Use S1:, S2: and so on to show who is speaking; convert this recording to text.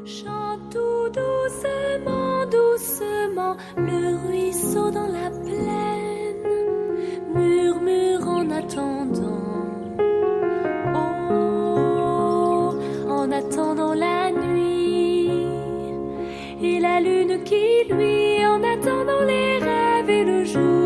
S1: Chante tout doucement, doucement, le ruisseau dans la plaine, murmure en attendant, oh, en attendant la nuit, et la lune qui luit, en attendant les rêves et le jour.